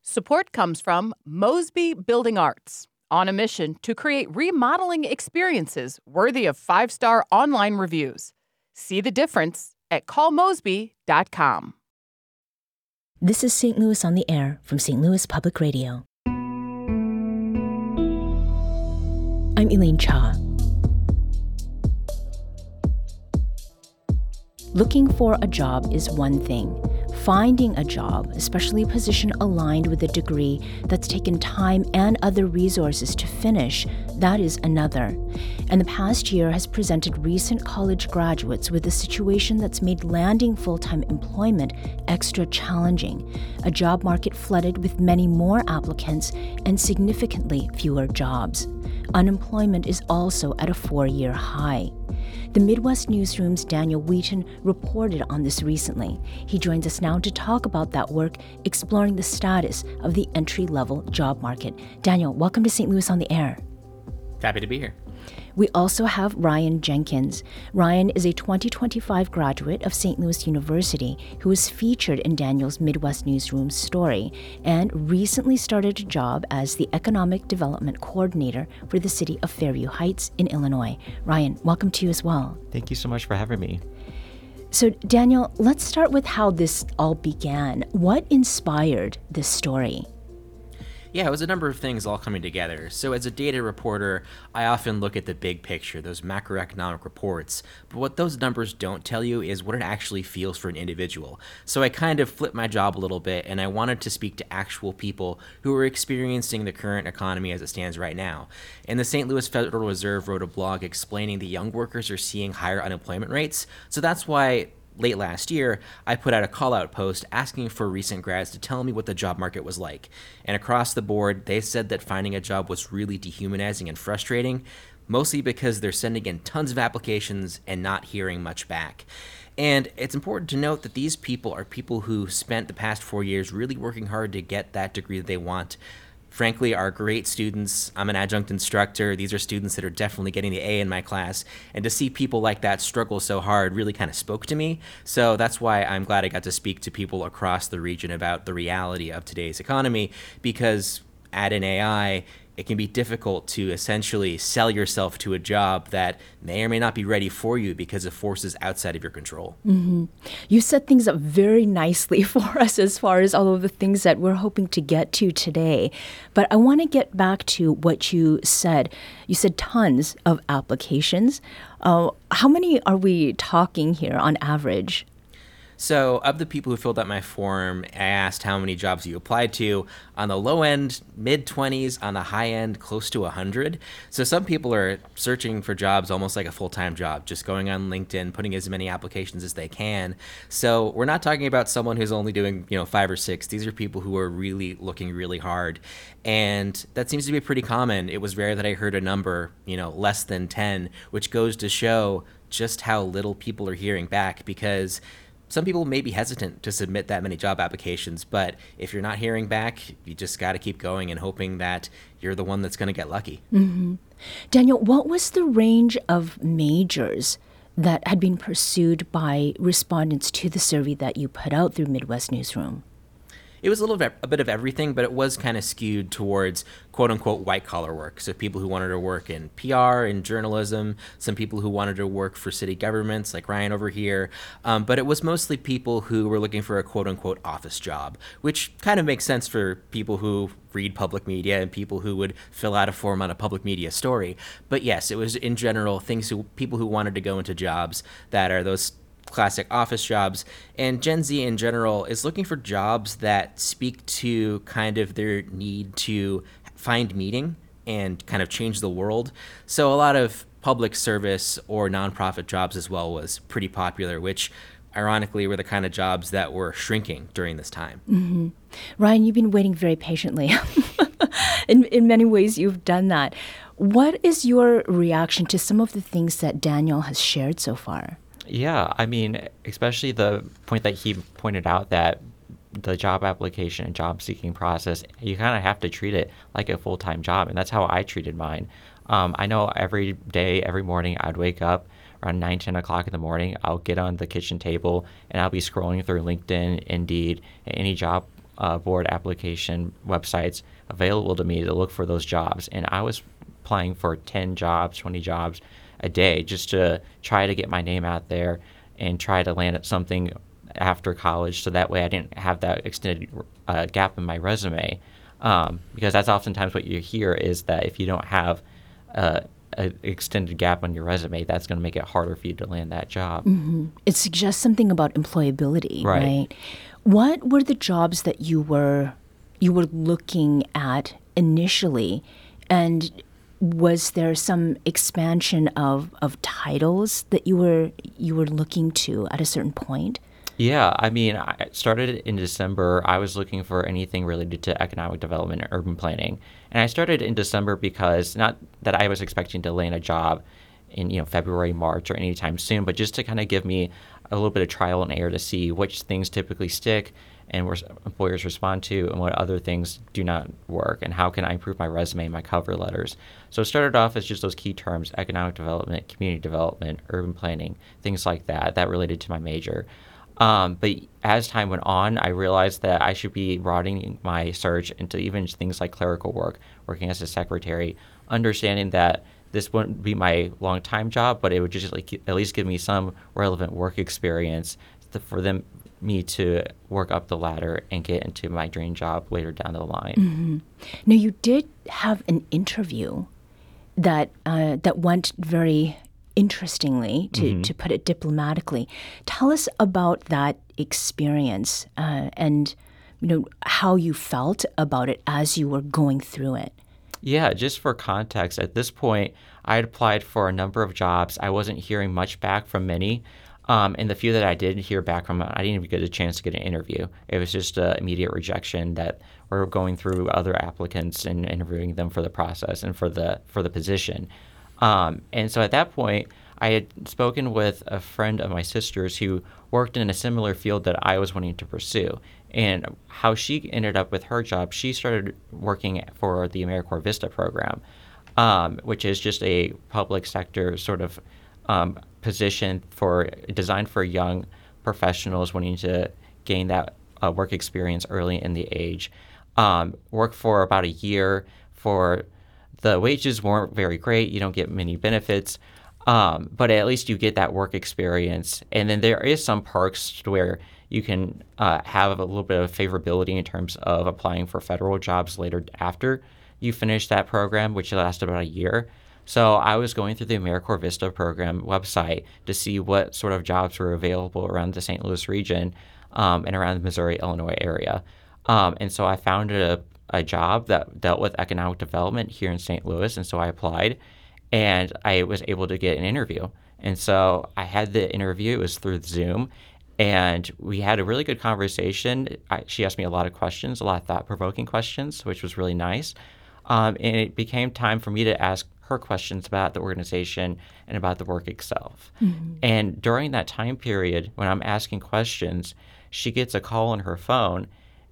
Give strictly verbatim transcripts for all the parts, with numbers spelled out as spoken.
Support comes from Mosby Building Arts, on a mission to create remodeling experiences worthy of five-star online reviews. See the difference at call mosby dot com. This is Saint Louis on the Air from Saint Louis Public Radio. I'm Elaine Cha. Looking for a job is one thing. Finding a job, especially a position aligned with a degree that's taken time and other resources to finish, that is another. And the past year has presented recent college graduates with a situation that's made landing full-time employment extra challenging. A job market flooded with many more applicants and significantly fewer jobs. Unemployment is also at a four-year high. The Midwest Newsroom's Daniel Wheaton reported on this recently. He joins us now to talk about that work, exploring the status of the entry-level job market. Daniel, welcome to Saint Louis on the Air. Happy to be here. We also have Ryan Jenkins. Ryan is a twenty twenty-five graduate of Saint Louis University who was featured in Daniel's Midwest Newsroom story and recently started a job as the Economic Development Coordinator for the city of Fairview Heights in Illinois. Ryan, welcome to you as well. Thank you so much for having me. So, Daniel, let's start with how this all began. What inspired this story? Yeah, it was a number of things all coming together. So as a data reporter, I often look at the big picture, those macroeconomic reports, but what those numbers don't tell you is what it actually feels for an individual. So I kind of flipped my job a little bit, and I wanted to speak to actual people who are experiencing the current economy as it stands right now. And the Saint Louis Federal Reserve wrote a blog explaining the young workers are seeing higher unemployment rates, so that's why late last year, I put out a call-out post asking for recent grads to tell me what the job market was like. And across the board, they said that finding a job was really dehumanizing and frustrating, mostly because they're sending in tons of applications and not hearing much back. And it's important to note that these people are people who spent the past four years really working hard to get that degree that they want. Frankly, are great students. I'm an adjunct instructor. These are students that are definitely getting the A in my class. And to see people like that struggle so hard really kind of spoke to me. So that's why I'm glad I got to speak to people across the region about the reality of today's economy, because add in A I, it can be difficult to essentially sell yourself to a job that may or may not be ready for you because of forces outside of your control. Mm-hmm. You set things up very nicely for us as far as all of the things that we're hoping to get to today. But I want to get back to what you said. You said tons of applications. Uh, how many are we talking here on average? So of the people who filled out my form, I asked how many jobs you applied to. On the low end, mid twenties. On the high end, close to one hundred. So some people are searching for jobs almost like a full-time job, just going on LinkedIn, putting as many applications as they can. So we're not talking about someone who's only doing, you know, five or six. These are people who are really looking really hard. And that seems to be pretty common. It was rare that I heard a number, you know, less than ten, which goes to show just how little people are hearing back, because some people may be hesitant to submit that many job applications, but if you're not hearing back, you just got to keep going and hoping that you're the one that's going to get lucky. Mm-hmm. Daniel, what was the range of majors that had been pursued by respondents to the survey that you put out through Midwest Newsroom? It was a little bit, a bit of everything, but it was kind of skewed towards quote-unquote white-collar work. So people who wanted to work in P R, in journalism, some people who wanted to work for city governments, like Ryan over here. Um, but it was mostly people who were looking for a quote-unquote office job, which kind of makes sense for people who read public media and people who would fill out a form on a public media story. But yes, it was in general things who people who wanted to go into jobs that are those classic office jobs. And Gen Z in general is looking for jobs that speak to kind of their need to find meaning and kind of change the world. So a lot of public service or nonprofit jobs as well was pretty popular, which ironically were the kind of jobs that were shrinking during this time. Mm-hmm. Ryan, you've been waiting very patiently. in, in many ways, you've done that. What is your reaction to some of the things that Daniel has shared so far? Yeah, I mean, especially the point that he pointed out that the job application and job seeking process, you kind of have to treat it like a full-time job. And that's how I treated mine. Um, I know every day, every morning, I'd wake up around nine, ten o'clock in the morning. I'll get on the kitchen table and I'll be scrolling through LinkedIn, Indeed, and any job uh, board application websites available to me to look for those jobs. And I was applying for ten jobs, twenty jobs a day just to try to get my name out there and try to land at something after college, so that way I didn't have that extended uh, gap in my resume. Um, because that's oftentimes what you hear is that if you don't have uh, an extended gap on your resume, that's going to make it harder for you to land that job. Mm-hmm. It suggests something about employability, Right. right? What were the jobs that you were you were looking at initially, and was there some expansion of, of titles that you were you were looking to at a certain point? Yeah, I mean, I started in December. I was looking for anything related to economic development and urban planning. And I started in December because not that I was expecting to land a job in, you know, February, March, or anytime soon, but just to kind of give me a little bit of trial and error to see which things typically stick and where employers respond to and what other things do not work, and how can I improve my resume and my cover letters. So it started off as just those key terms: economic development, community development, urban planning, things like that, that related to my major. Um, but as time went on, I realized that I should be broadening my search into even things like clerical work, working as a secretary, understanding that this wouldn't be my long-time job, but it would just like at least give me some relevant work experience to, for them me to work up the ladder and get into my dream job later down the line. Mm-hmm. Now, you did have an interview that uh, that went very interestingly, to, Mm-hmm. to put it diplomatically. Tell us about that experience uh, and you know how you felt about it as you were going through it. Yeah, just for context, at this point, I had applied for a number of jobs. I wasn't hearing much back from many. Um, and the few that I did hear back from, I didn't even get a chance to get an interview. It was just an immediate rejection that we're going through other applicants and interviewing them for the process and for the for the position. Um, and so at that point, I had spoken with a friend of my sister's who worked in a similar field that I was wanting to pursue. And how she ended up with her job, she started working for the AmeriCorps Vista program, um, which is just a public sector sort of um, position for designed for young professionals wanting to gain that uh, work experience early in the age. Um, worked for about a year. For the wages weren't very great. You don't get many benefits. Um, but at least you get that work experience. And then there is some perks to where you can uh, have a little bit of favorability in terms of applying for federal jobs later after you finish that program, which lasted about a year. So I was going through the AmeriCorps Vista program website to see what sort of jobs were available around the Saint Louis region um, and around the Missouri, Illinois area. Um, and so I found a, a job that dealt with economic development here in Saint Louis, and so I applied. And I was able to get an interview. And so I had the interview. It was through Zoom. And we had a really good conversation. I, she asked me a lot of questions, a lot of thought-provoking questions, which was really nice. Um, and it became time for me to ask her questions about the organization and about the work itself. Mm-hmm. And during that time period, when I'm asking questions, she gets a call on her phone.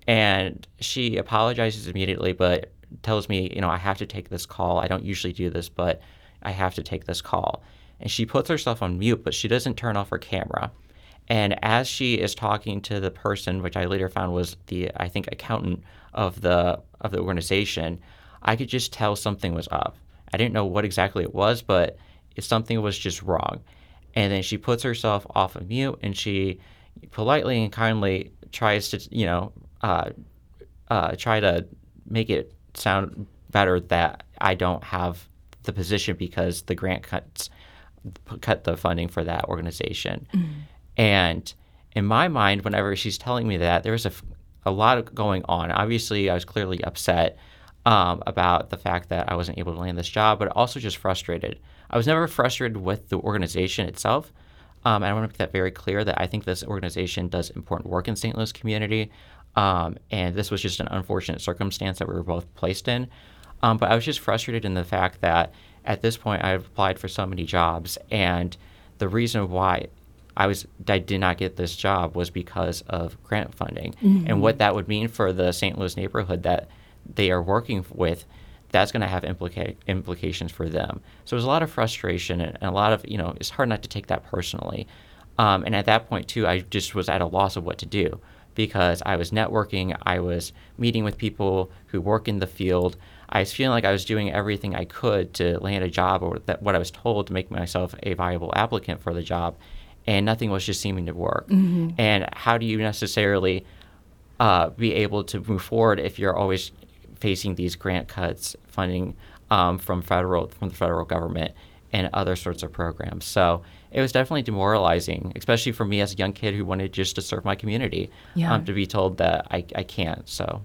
And she apologizes immediately, but tells me, you know, I have to take this call. I don't usually do this, but I have to take this call. And she puts herself on mute, but she doesn't turn off her camera. And as she is talking to the person, which I later found was the, I think, accountant of the of the organization, I could just tell something was up. I didn't know what exactly it was, but if something was just wrong. And then she puts herself off of mute, and she politely and kindly tries to, you know, uh, uh, try to make it sound better that I don't have the position because the grant cuts cut the funding for that organization. Mm. And in my mind, whenever she's telling me that, there was a, a lot of going on. Obviously, I was clearly upset um, about the fact that I wasn't able to land this job, but also just frustrated. I was never frustrated with the organization itself. Um, and I want to make that very clear that I think this organization does important work in Saint Louis community. Um, and this was just an unfortunate circumstance that we were both placed in. Um, but I was just frustrated in the fact that at this point I applied for so many jobs, and the reason why I was I did not get this job was because of grant funding. Mm-hmm. And what that would mean for the Saint Louis neighborhood that they are working with, that's going to have implica- implications for them. So there's a lot of frustration and, and a lot of, you know, it's hard not to take that personally. Um, and at that point, too, I just was at a loss of what to do, because I was networking, I was meeting with people who work in the field. I was feeling like I was doing everything I could to land a job, or that what I was told to make myself a viable applicant for the job, and nothing was just seeming to work. Mm-hmm. And how do you necessarily uh, be able to move forward if you're always facing these grant cuts, funding um, from federal from the federal government and other sorts of programs? So it was definitely demoralizing, especially for me as a young kid who wanted just to serve my community, Yeah. um, to be told that I, I can't. So,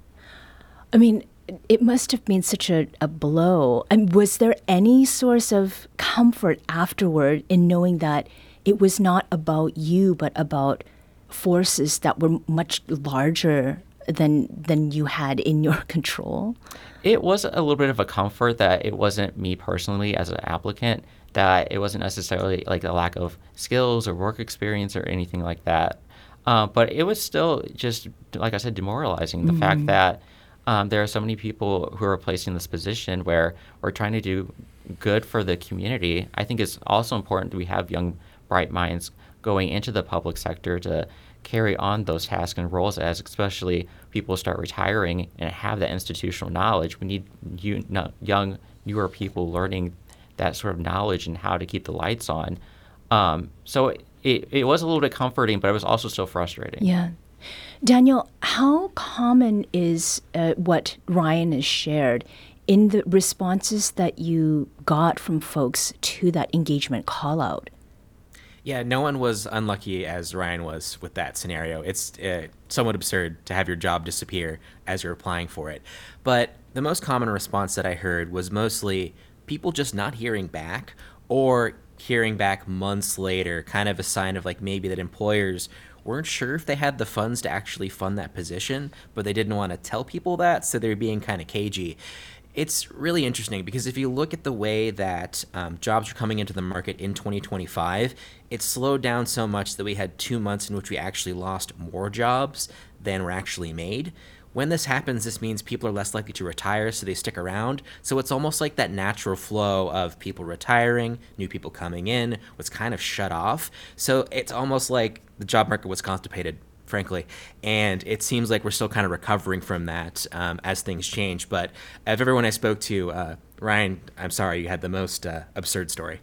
I mean, it must have been such a, a blow. And was there any source of comfort afterward in knowing that it was not about you, but about forces that were much larger than than you had in your control? it was a little bit of a comfort that it wasn't me personally as an applicant, that it wasn't necessarily like a lack of skills or work experience or anything like that. Uh, but it was still just, like I said, demoralizing. The mm-hmm. fact that um, there are so many people who are placed in this position where we're trying to do good for the community. I think it's also important that we have young, bright minds going into the public sector to carry on those tasks and roles as especially people start retiring and have that institutional knowledge. We need you, young, newer people learning that sort of knowledge and how to keep the lights on. Um, so it, it was a little bit comforting, but it was also still frustrating. Yeah. Daniel, how common is uh, what Ryan has shared in the responses that you got from folks to that engagement call out? Yeah, no one was unlucky as Ryan was with that scenario. It's uh, somewhat absurd to have your job disappear as you're applying for it. But the most common response that I heard was mostly people just not hearing back, or hearing back months later, kind of a sign of like maybe that employers weren't sure if they had the funds to actually fund that position, but they didn't want to tell people that, so they're being kind of cagey. It's really interesting because if you look at the way that um, jobs are coming into the market in twenty twenty-five, it slowed down so much that we had two months in which we actually lost more jobs than were actually made. When this happens, this means people are less likely to retire, so they stick around. So it's almost like that natural flow of people retiring, new people coming in, was kind of shut off. So it's almost like the job market was constipated, frankly. And it seems like we're still kind of recovering from that um, as things change. But of everyone I spoke to, uh, Ryan, I'm sorry, you had the most uh, absurd story.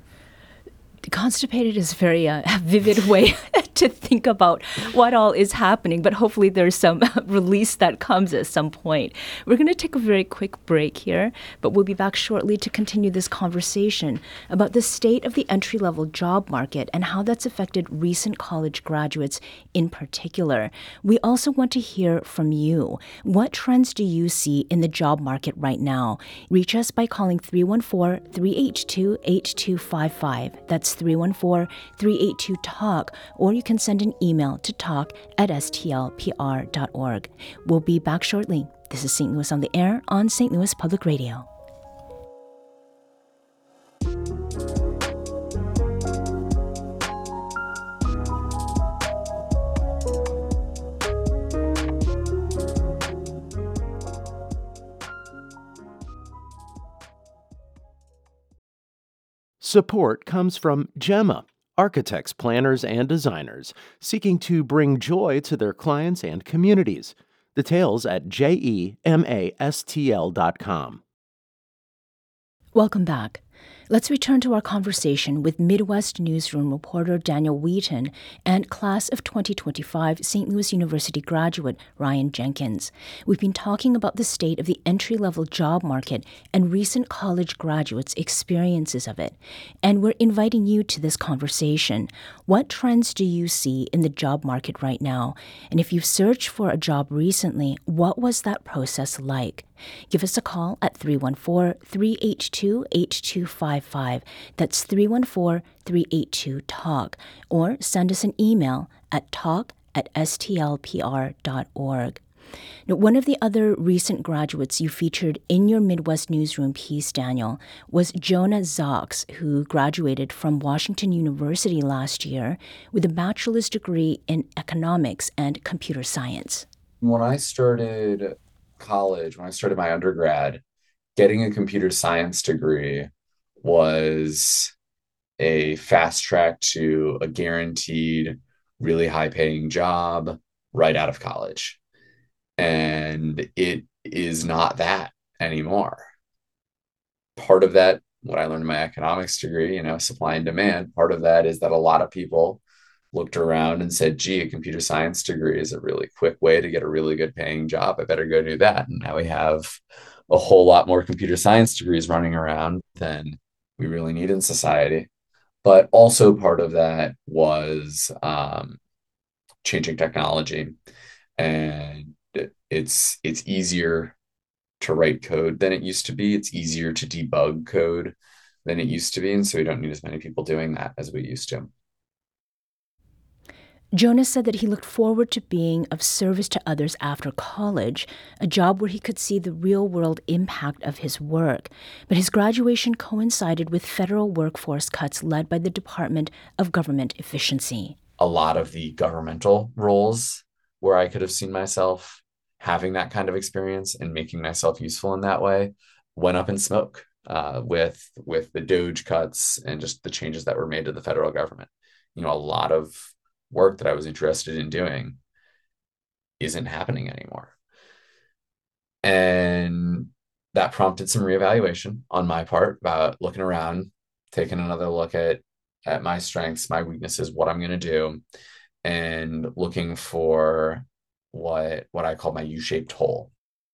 Constipated is a very uh, vivid way to think about what all is happening, but hopefully there's some release that comes at some point. We're going to take a very quick break here, but we'll be back shortly to continue this conversation about the state of the entry-level job market and how that's affected recent college graduates in particular. We also want to hear from you. What trends do you see in the job market right now? Reach us by calling three one four, three eight two, eight two five five. That's three one four, three eight two, talk, or you can send an email to talk at s t l p r dot org. We'll be back shortly. This is Saint Louis on the Air on Saint Louis Public Radio. Support comes from Gemma, architects, planners, and designers seeking to bring joy to their clients and communities. Details at gemastl dot com. Welcome back. Let's return to our conversation with Midwest Newsroom reporter Daniel Wheaton and class of twenty twenty-five Saint Louis University graduate Ryan Jenkins. We've been talking about the state of the entry-level job market and recent college graduates' experiences of it. And we're inviting you to this conversation. What trends do you see in the job market right now? And if you've searched for a job recently, what was that process like? Give us a call at three one four, three eight two, eight two five five. That's three one four, three eight two, talk. Or send us an email at talk at s t l p r dot org. Now, one of the other recent graduates you featured in your Midwest Newsroom piece, Daniel, was Jonah Zox, who graduated from Washington University last year with a bachelor's degree in economics and computer science. When I started college, when I started my undergrad, getting a computer science degree was a fast track to a guaranteed, really high paying job right out of college. And it is not that anymore. Part of that, what I learned in my economics degree, you know, supply and demand, part of that is that a lot of people looked around and said, gee, a computer science degree is a really quick way to get a really good paying job. I better go do that. And now we have a whole lot more computer science degrees running around than we really need in society. But also part of that was um, changing technology. And it's it's easier to write code than it used to be. It's easier to debug code than it used to be. And so we don't need as many people doing that as we used to. Jonas said that he looked forward to being of service to others after college, a job where he could see the real-world impact of his work. But his graduation coincided with federal workforce cuts led by the Department of Government Efficiency. A lot of the governmental roles where I could have seen myself having that kind of experience and making myself useful in that way went up in smoke uh, with, with the DOGE cuts and just the changes that were made to the federal government. You know, a lot of work that I was interested in doing isn't happening anymore. And that prompted some reevaluation on my part about looking around, taking another look at, at my strengths, my weaknesses, what I'm going to do, and looking for what, what I call my U-shaped hole.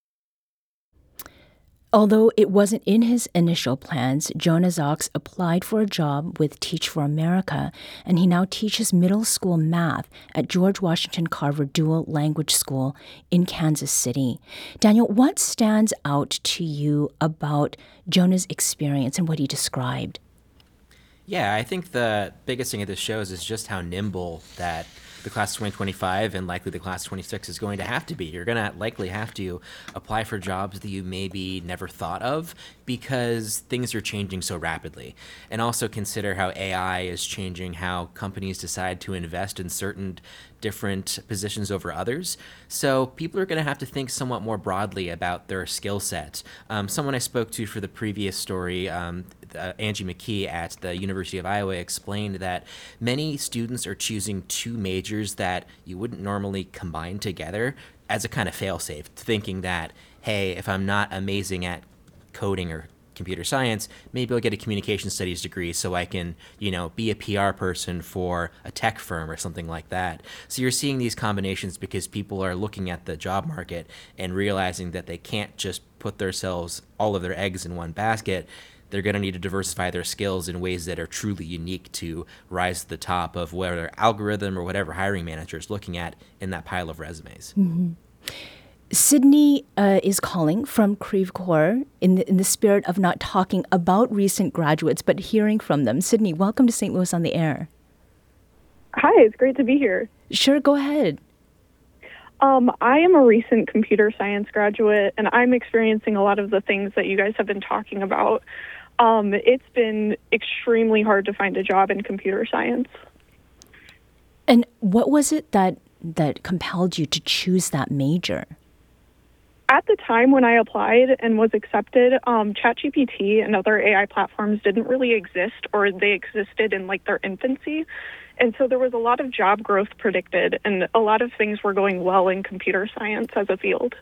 Although it wasn't in his initial plans, Jonas Ochs applied for a job with Teach for America, and he now teaches middle school math at George Washington Carver Dual Language School in Kansas City. Daniel, what stands out to you about Jonas' experience and what he described? Yeah, I think the biggest thing it this shows is just how nimble that the class of twenty twenty-five and likely the class of twenty-six is going to have to be. You're going to likely have to apply for jobs that you maybe never thought of because things are changing so rapidly. And also consider how A I is changing how companies decide to invest in certain different positions over others. So people are going to have to think somewhat more broadly about their skill set. Um, someone I spoke to for the previous story, um, uh, Angie McKee at the University of Iowa, explained that many students are choosing two majors that you wouldn't normally combine together as a kind of fail-safe, thinking that, hey, if I'm not amazing at coding or computer science, maybe I'll get a communication studies degree so I can, you know, be a P R person for a tech firm or something like that. So you're seeing these combinations because people are looking at the job market and realizing that they can't just put themselves, all of their eggs in one basket. They're going to need to diversify their skills in ways that are truly unique to rise to the top of whatever algorithm or whatever hiring manager is looking at in that pile of resumes. Mm-hmm. Sydney uh, is calling from Creve Coeur in the, in the spirit of not talking about recent graduates, but hearing from them. Sydney, welcome to Saint Louis on the Air. Hi, it's great to be here. Sure, go ahead. Um, I am a recent computer science graduate, and I'm experiencing a lot of the things that you guys have been talking about. Um, it's been extremely hard to find a job in computer science. And what was it that that compelled you to choose that major? At the time when I applied and was accepted, um, ChatGPT and other A I platforms didn't really exist, or they existed in like their infancy. And so there was a lot of job growth predicted, and a lot of things were going well in computer science as a field.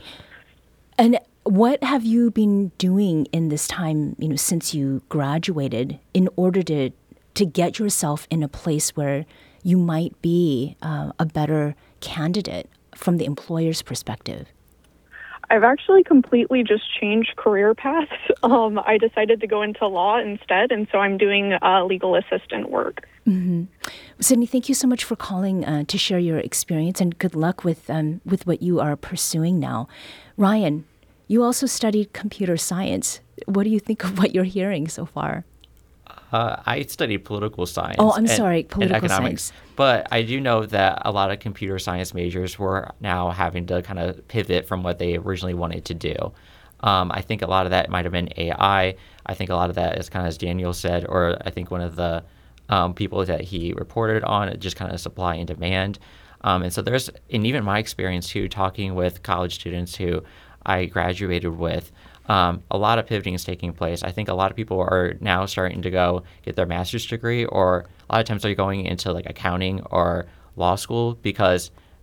And what have you been doing in this time, you know, since you graduated, in order to to get yourself in a place where you might be uh, a better candidate from the employer's perspective? I've actually completely just changed career paths. Um, I decided to go into law instead, and so I'm doing uh, legal assistant work. Mm-hmm. Sydney, thank you so much for calling uh, to share your experience, and good luck with um, with what you are pursuing now. Ryan, you also studied computer science. What do you think of what you're hearing so far? Uh, I studied political science. Oh, I'm and, sorry, political and economics. science. But I do know that a lot of computer science majors were now having to kind of pivot from what they originally wanted to do. Um, I think a lot of that might have been A I. I think a lot of that is kind of, as Daniel said, or I think one of the um, people that he reported on, just kind of supply and demand. Um, and so there's, and even my experience too, talking with college students who I graduated with, Um, a lot of pivoting is taking place. I think a lot of people are now starting to go get their master's degree, or a lot of times they're going into like accounting or law school because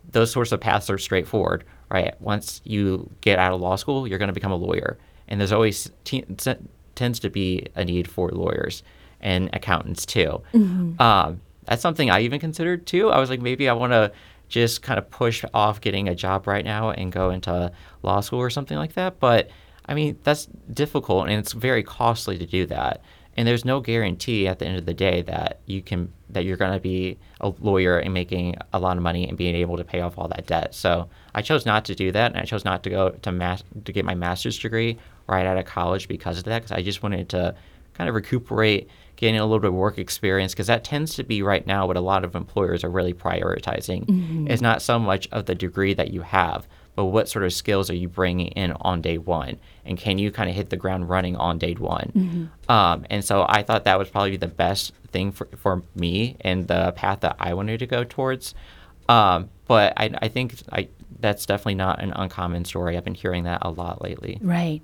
those sorts of paths are straightforward, right? Once you get out of law school, you're going to become a lawyer. And there's always t- t- tends to be a need for lawyers and accountants too. Mm-hmm. Um, that's something I even considered too. I was like, maybe I want to just kind of push off getting a job right now and go into law school or something like that. But I mean, that's difficult and it's very costly to do that. And there's no guarantee at the end of the day that you can that you're going to be a lawyer and making a lot of money and being able to pay off all that debt. So I chose not to do that, and I chose not to go to mass to get my master's degree right out of college because of that. Because I just wanted to kind of recuperate, getting a little bit of work experience, because that tends to be right now what a lot of employers are really prioritizing. Mm-hmm. It's not so much of the degree that you have, but what sort of skills are you bringing in on day one? And can you kind of hit the ground running on day one? Mm-hmm. Um, and so I thought that was probably the best thing for, for me and the path that I wanted to go towards. Um, but I, I think I, that's definitely not an uncommon story. I've been hearing that a lot lately. Right.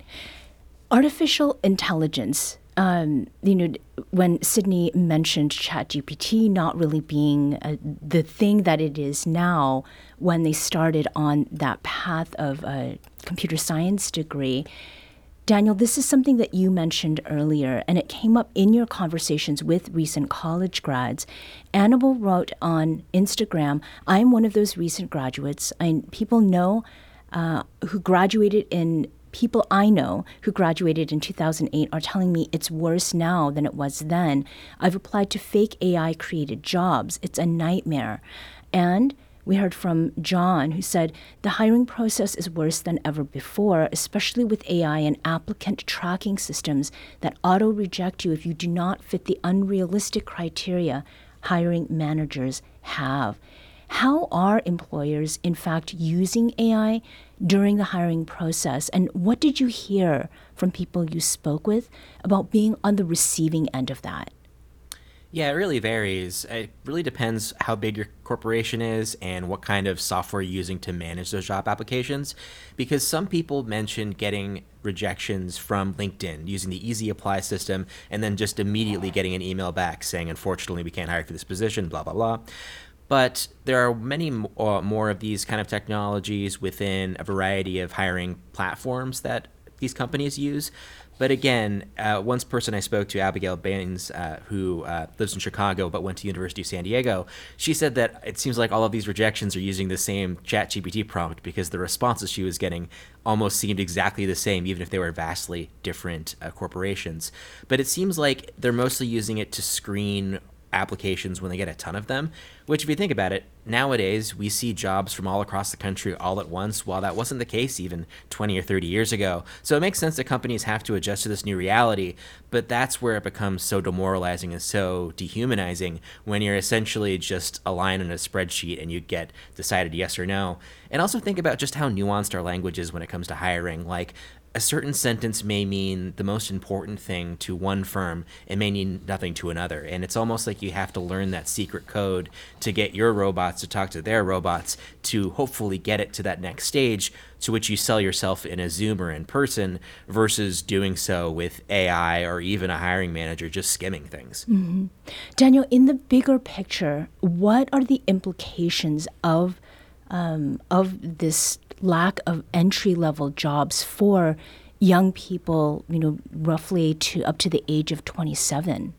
Artificial intelligence. Um, you know, when Sydney mentioned ChatGPT not really being uh, the thing that it is now, when they started on that path of a computer science degree, Daniel, this is something that you mentioned earlier, and it came up in your conversations with recent college grads. Annabelle wrote on Instagram, I'm one of those recent graduates. I, people know uh, who graduated in People I know who graduated in two thousand eight are telling me it's worse now than it was then. I've applied to fake A I-created jobs. It's a nightmare. And we heard from John, who said the hiring process is worse than ever before, especially with A I and applicant tracking systems that auto-reject you if you do not fit the unrealistic criteria hiring managers have. How are employers, in fact, using A I during the hiring process? And what did you hear from people you spoke with about being on the receiving end of that? Yeah, it really varies. It really depends how big your corporation is and what kind of software you're using to manage those job applications. Because some people mentioned getting rejections from LinkedIn using the Easy Apply system and then just immediately getting an email back saying, unfortunately, we can't hire for this position, blah, blah, blah. But there are many uh, more of these kind of technologies within a variety of hiring platforms that these companies use. But again, uh, one person I spoke to, Abigail Baines, uh, who uh, lives in Chicago but went to University of San Diego, she said that it seems like all of these rejections are using the same ChatGPT prompt because the responses she was getting almost seemed exactly the same, even if they were vastly different uh, corporations. But it seems like they're mostly using it to screen applications when they get a ton of them, which if you think about it, nowadays we see jobs from all across the country all at once, while that wasn't the case even twenty or thirty years ago. So it makes sense that companies have to adjust to this new reality, but that's where it becomes so demoralizing and so dehumanizing when you're essentially just a line on a spreadsheet and you get decided yes or no. And also think about just how nuanced our language is when it comes to hiring. Like, a certain sentence may mean the most important thing to one firm and may mean nothing to another. And it's almost like you have to learn that secret code to get your robots to talk to their robots to hopefully get it to that next stage to which you sell yourself in a Zoom or in person versus doing so with A I or even a hiring manager just skimming things. Mm-hmm. Daniel, in the bigger picture, what are the implications of um, of this lack of entry-level jobs for young people, you know, roughly to up to the age of twenty-seven?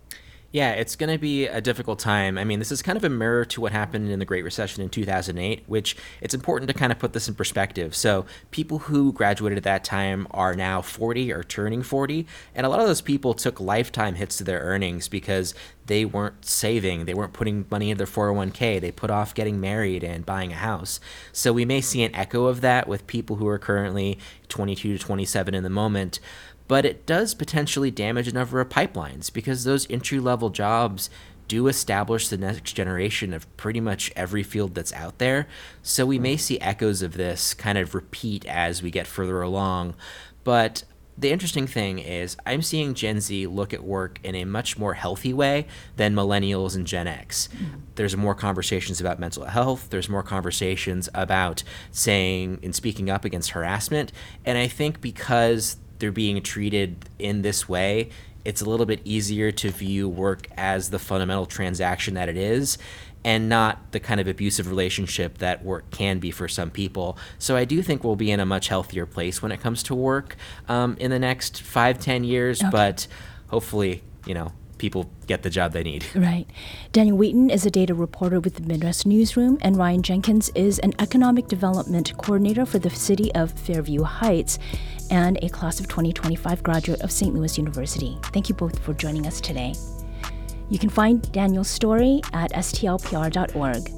Yeah, it's going to be a difficult time. I mean, this is kind of a mirror to what happened in the Great Recession in two thousand eight, which it's important to kind of put this in perspective. So people who graduated at that time are now forty or turning forty, and a lot of those people took lifetime hits to their earnings because they weren't saving, they weren't putting money in their four oh one k, they put off getting married and buying a house. So we may see an echo of that with people who are currently twenty-two to twenty-seven in the moment. But it does potentially damage a number of pipelines because those entry-level jobs do establish the next generation of pretty much every field that's out there. So we may see echoes of this kind of repeat as we get further along. But the interesting thing is I'm seeing Gen Z look at work in a much more healthy way than millennials and Gen X. Mm-hmm. There's more conversations about mental health. There's more conversations about saying and speaking up against harassment. And I think because they're being treated in this way, it's a little bit easier to view work as the fundamental transaction that it is. and not the kind of abusive relationship that work can be for some people. So I do think we'll be in a much healthier place when it comes to work um, in the next five, ten years, Okay. but hopefully, you know, people get the job they need. Right. Daniel Wheaton is a data reporter with the Midwest Newsroom, and Ryan Jenkins is an economic development coordinator for the city of Fairview Heights and a class of twenty twenty-five graduate of Saint Louis University. Thank you both for joining us today. You can find Daniel's story at S T L P R dot org.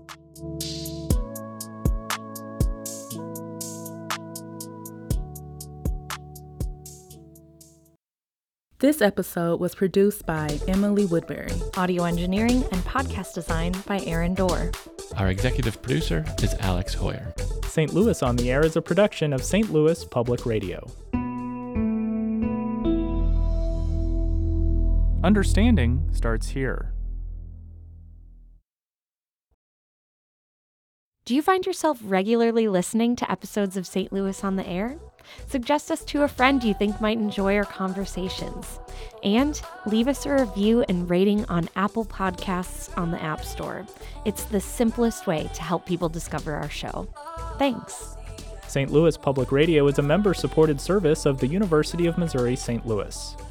This episode was produced by Emily Woodbury. Audio engineering and podcast design by Aaron Dorr. Our executive producer is Alex Hoyer. Saint Louis on the Air is a production of Saint Louis Public Radio. Understanding starts here. Do you find yourself regularly listening to episodes of Saint Louis on the Air? Suggest us to a friend you think might enjoy our conversations. And leave us a review and rating on Apple Podcasts on the App Store. It's the simplest way to help people discover our show. Thanks. Saint Louis Public Radio is a member-supported service of the University of Missouri Saint Louis.